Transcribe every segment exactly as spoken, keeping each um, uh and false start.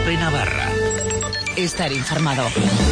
COPE Navarra. Estar informado.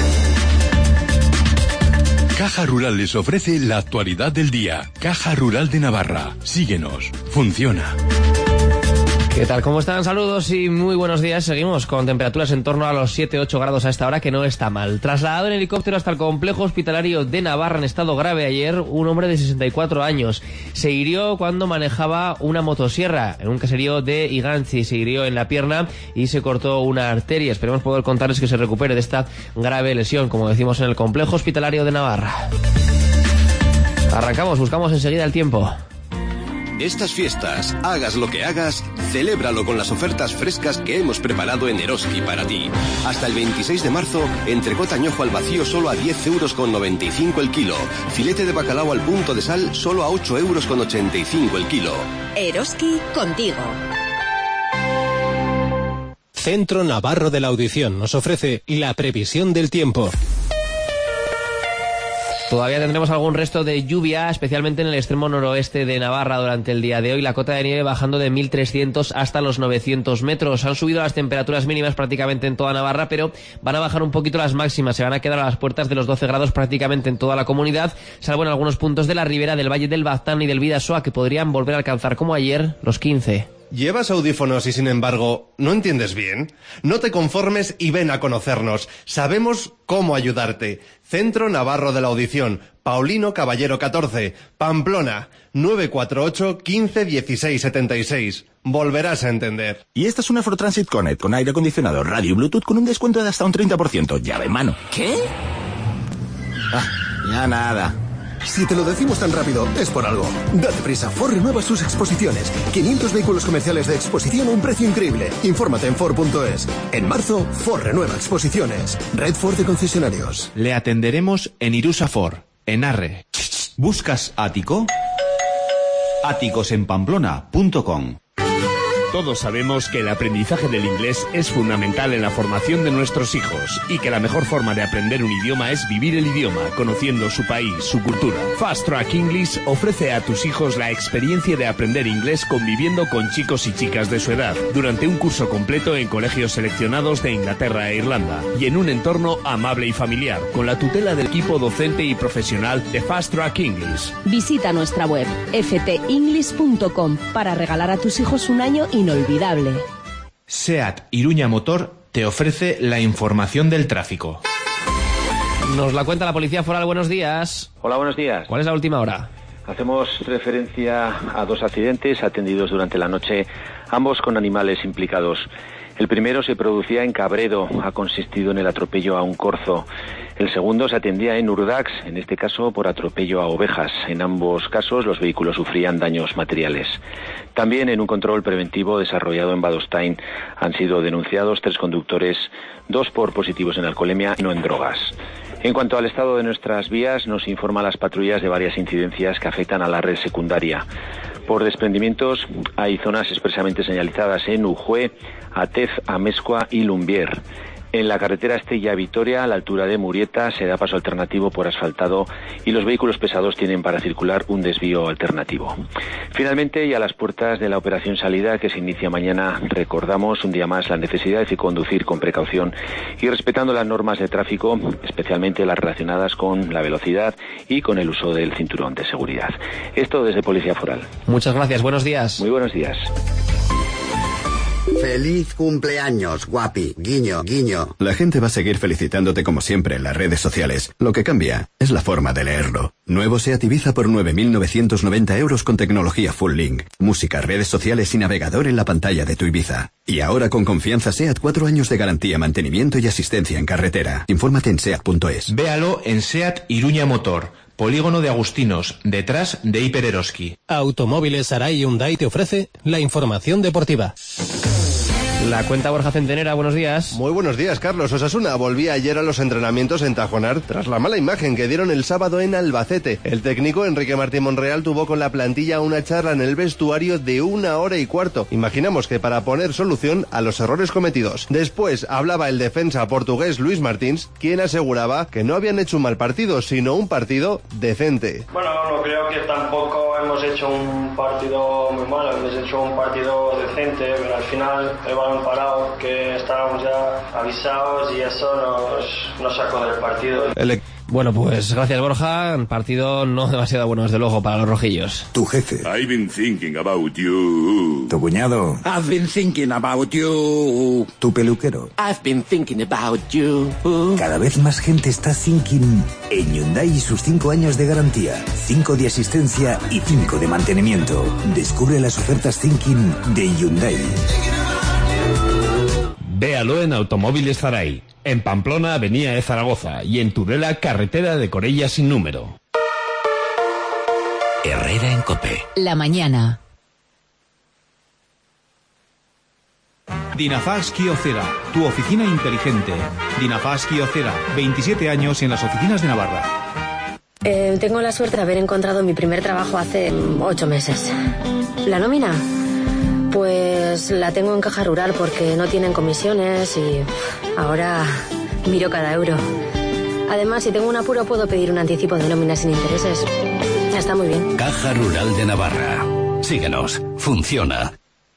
Caja Rural les ofrece la actualidad del día. Caja Rural de Navarra. Síguenos. Funciona. ¿Qué tal? ¿Cómo están? Saludos y muy buenos días. Seguimos con temperaturas en torno a los siete ocho grados a esta hora, que no está mal. Trasladado en helicóptero hasta el complejo hospitalario de Navarra en estado grave ayer, un hombre de sesenta y cuatro años. Se hirió cuando manejaba una motosierra en un caserío de Iganzi. Se hirió en la pierna y se cortó una arteria. Esperemos poder contarles que se recupere de esta grave lesión, como decimos, en el complejo hospitalario de Navarra. Arrancamos, buscamos enseguida el tiempo. Estas fiestas, hagas lo que hagas, celébralo con las ofertas frescas que hemos preparado en Eroski para ti. Hasta el veintiséis de marzo, entrecot añojo al vacío solo a diez euros con noventa y cinco el kilo. Filete de bacalao al punto de sal solo a ocho euros con ochenta y cinco el kilo. Eroski, contigo. Centro Navarro de la Audición nos ofrece la previsión del tiempo. Todavía tendremos algún resto de lluvia, especialmente en el extremo noroeste de Navarra durante el día de hoy. La cota de nieve bajando de mil trescientos hasta los novecientos metros. Han subido las temperaturas mínimas prácticamente en toda Navarra, pero van a bajar un poquito las máximas. Se van a quedar a las puertas de los doce grados prácticamente en toda la comunidad, salvo en algunos puntos de la ribera del Valle del Baztán y del Bidasoa, que podrían volver a alcanzar, como ayer, los quince. ¿Llevas audífonos y sin embargo no entiendes bien? No te conformes y ven a conocernos. Sabemos cómo ayudarte. Centro Navarro de la Audición, Paulino Caballero catorce, Pamplona, nueve cuatro ocho, quince, dieciséis, setenta y seis. Volverás a entender. Y esta es una Ford Transit Connect con aire acondicionado, radio y Bluetooth con un descuento de hasta un treinta por ciento. Llave en mano. ¿Qué? Ah, ya nada. Si te lo decimos tan rápido, es por algo. Date prisa, Ford renueva sus exposiciones. quinientos vehículos comerciales de exposición a un precio increíble. Infórmate en Ford punto es. En marzo, Ford renueva exposiciones. Red Ford de concesionarios. Le atenderemos en Irusa Ford, en Arre. ¿Buscas ático? áticos en pamplona punto com. Todos sabemos que el aprendizaje del inglés es fundamental en la formación de nuestros hijos y que la mejor forma de aprender un idioma es vivir el idioma, conociendo su país, su cultura. Fast Track English ofrece a tus hijos la experiencia de aprender inglés conviviendo con chicos y chicas de su edad, durante un curso completo en colegios seleccionados de Inglaterra e Irlanda y en un entorno amable y familiar, con la tutela del equipo docente y profesional de Fast Track English. Visita nuestra web f t english punto com para regalar a tus hijos un año inolvidable. SEAT Iruña Motor te ofrece la información del tráfico. Nos la cuenta la Policía Foral. Buenos días. Hola, buenos días. ¿Cuál es la última hora? Hacemos referencia a dos accidentes atendidos durante la noche, ambos con animales implicados. El primero se producía en Cabredo, ha consistido en el atropello a un corzo. El segundo se atendía en Urdax, en este caso por atropello a ovejas. En ambos casos los vehículos sufrían daños materiales. También en un control preventivo desarrollado en Badostain han sido denunciados tres conductores, dos por positivos en alcoholemia y no en drogas. En cuanto al estado de nuestras vías, nos informan las patrullas de varias incidencias que afectan a la red secundaria. Por desprendimientos hay zonas expresamente señalizadas en Ujue, Atez, Amezcua y Lumbier. En la carretera Estella-Vitoria, a la altura de Murieta, se da paso alternativo por asfaltado y los vehículos pesados tienen para circular un desvío alternativo. Finalmente, y a las puertas de la operación salida que se inicia mañana, recordamos un día más la necesidad de conducir con precaución y respetando las normas de tráfico, especialmente las relacionadas con la velocidad y con el uso del cinturón de seguridad. Esto desde Policía Foral. Muchas gracias, buenos días. Muy buenos días. ¡Feliz cumpleaños, guapi! Guiño, guiño. La gente va a seguir felicitándote como siempre en las redes sociales. Lo que cambia es la forma de leerlo. Nuevo SEAT Ibiza por nueve mil novecientos noventa euros con tecnología Full Link. Música, redes sociales y navegador en la pantalla de tu Ibiza. Y ahora con confianza SEAT, cuatro años de garantía, mantenimiento y asistencia en carretera. Infórmate en seat punto es. Véalo en SEAT Iruña Motor. Polígono de Agustinos, detrás de Hiper Eroski. Automóviles Arai Hyundai te ofrece la información deportiva. La cuenta Borja Centenera, buenos días. Muy buenos días, Carlos. Osasuna volvía ayer a los entrenamientos en Tajonar tras la mala imagen que dieron el sábado en Albacete. El técnico Enrique Martín Monreal tuvo con la plantilla una charla en el vestuario de una hora y cuarto. Imaginamos que para poner solución a los errores cometidos. Después hablaba el defensa portugués Luis Martins, quien aseguraba que no habían hecho un mal partido, sino un partido decente. Bueno, no creo que tampoco hemos hecho un partido muy malo, hemos hecho un partido decente, pero al final el balón parado, que estábamos ya avisados y eso nos, nos sacó del partido. El... Bueno, pues gracias, Borja. Partido no demasiado bueno, desde luego, para los rojillos. Tu jefe. I've been thinking about you. Tu cuñado. I've been thinking about you. Tu peluquero. I've been thinking about you. Cada vez más gente está thinking en Hyundai y sus cinco años de garantía, cinco de asistencia y cinco de mantenimiento. Descubre las ofertas thinking de Hyundai. Véalo en Automóviles Zaray, en Pamplona, Avenida de Zaragoza, y en Tudela, carretera de Corella sin número. Herrera en COPE. La mañana. Dinafast Kyocera, tu oficina inteligente. Dinafast Kyocera, veintisiete años en las oficinas de Navarra. Eh, tengo la suerte de haber encontrado mi primer trabajo hace ocho meses. ¿La nómina? Pues la tengo en Caja Rural porque no tienen comisiones y ahora miro cada euro. Además, si tengo un apuro puedo pedir un anticipo de nómina sin intereses. Está muy bien. Caja Rural de Navarra. Síguenos. Funciona.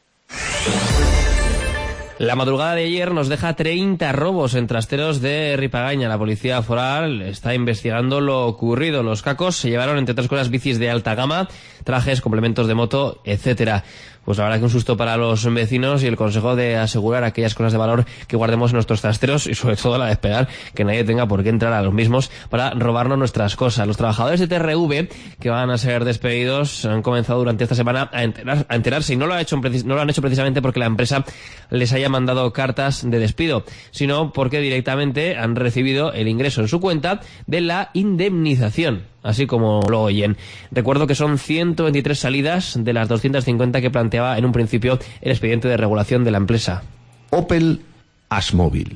La madrugada de ayer nos deja treinta robos en trasteros de Ripagaña. La policía foral está investigando lo ocurrido. Los cacos se llevaron, entre otras cosas, bicis de alta gama, trajes, complementos de moto, etcétera. Pues la verdad que un susto para los vecinos y el consejo de asegurar aquellas cosas de valor que guardemos en nuestros trasteros y sobre todo la de esperar que nadie tenga por qué entrar a los mismos para robarnos nuestras cosas. Los trabajadores de T R V que van a ser despedidos han comenzado durante esta semana a, enterar, a enterarse y no lo, ha hecho, no lo han hecho precisamente porque la empresa les haya mandado cartas de despido, sino porque directamente han recibido el ingreso en su cuenta de la indemnización, así como lo oyen. Recuerdo que son ciento veintitrés salidas de las doscientas cincuenta que planteaba en un principio el expediente de regulación de la empresa. Opel Asmóvil.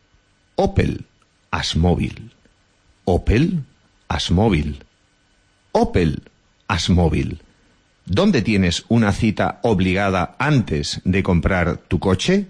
Opel Asmóvil. Opel Asmóvil. Opel Asmóvil. ¿Dónde tienes una cita obligada antes de comprar tu coche?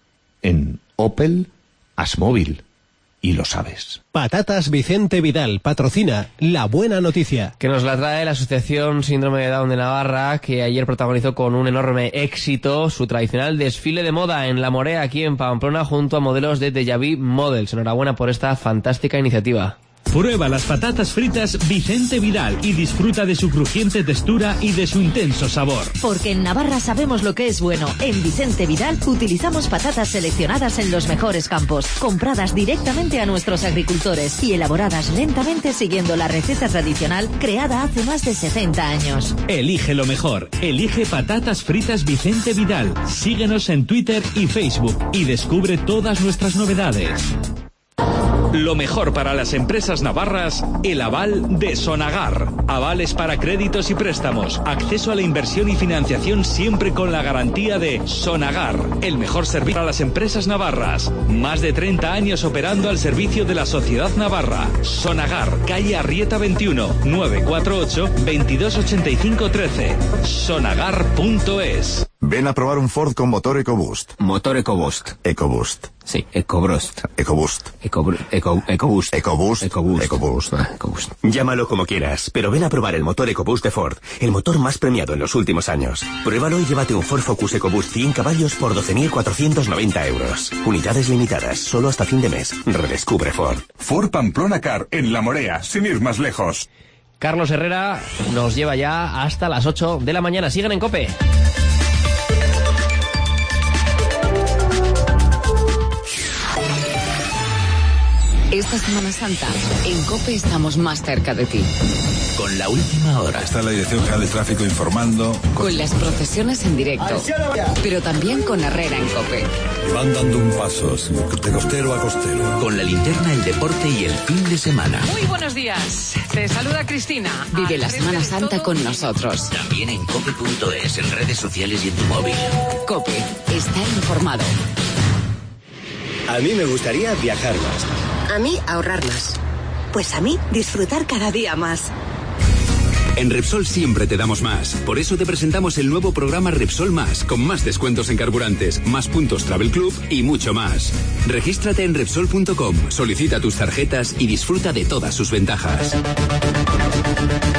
En Opel Asmóvil. Y lo sabes. Patatas Vicente Vidal patrocina La Buena Noticia. Que nos la trae la Asociación Síndrome de Down de Navarra, que ayer protagonizó con un enorme éxito su tradicional desfile de moda en La Morea, aquí en Pamplona, junto a modelos de Deja Vu Models. Enhorabuena por esta fantástica iniciativa. Prueba las patatas fritas Vicente Vidal y disfruta de su crujiente textura y de su intenso sabor. Porque en Navarra sabemos lo que es bueno. En Vicente Vidal utilizamos patatas seleccionadas en los mejores campos, compradas directamente a nuestros agricultores y elaboradas lentamente siguiendo la receta tradicional creada hace más de setenta años. Elige lo mejor. Elige patatas fritas Vicente Vidal. Síguenos en Twitter y Facebook y descubre todas nuestras novedades. Lo mejor para las empresas navarras, el aval de Sonagar. Avales para créditos y préstamos, acceso a la inversión y financiación siempre con la garantía de Sonagar. El mejor servicio para las empresas navarras. Más de treinta años operando al servicio de la sociedad navarra. Sonagar, calle Arrieta veintiuno, nueve cuatro ocho, veintidós ochenta y cinco trece. Sonagar punto es. Ven a probar un Ford con motor EcoBoost. Motor EcoBoost. EcoBoost. Sí, EcoBoost. EcoBoost. Eco, Eco, EcoBoost. EcoBoost. EcoBoost. EcoBoost. EcoBoost. Llámalo como quieras, pero ven a probar el motor EcoBoost de Ford, el motor más premiado en los últimos años. Pruébalo y llévate un Ford Focus EcoBoost cien caballos por doce mil cuatrocientos noventa euros. Unidades limitadas, solo hasta fin de mes. Redescubre Ford. Ford Pamplona Car, en La Morea, sin ir más lejos. Carlos Herrera nos lleva ya hasta las ocho de la mañana. Sigan en COPE. Esta Semana Santa, en COPE estamos más cerca de ti. Con la última hora. Está la Dirección General de Tráfico informando. Con las procesiones en directo. Pero también con Herrera en COPE. Van dando un paso, de costero a costero. Con la linterna, el deporte y el fin de semana. Muy buenos días. Te saluda Cristina. Vive la Semana Santa con nosotros. También en cope punto es, en redes sociales y en tu móvil. COPE. Está informado. A mí me gustaría viajar más. A mí, ahorrar más. Pues a mí, disfrutar cada día más. En Repsol siempre te damos más. Por eso te presentamos el nuevo programa Repsol Más, con más descuentos en carburantes, más puntos Travel Club y mucho más. Regístrate en Repsol punto com, solicita tus tarjetas y disfruta de todas sus ventajas.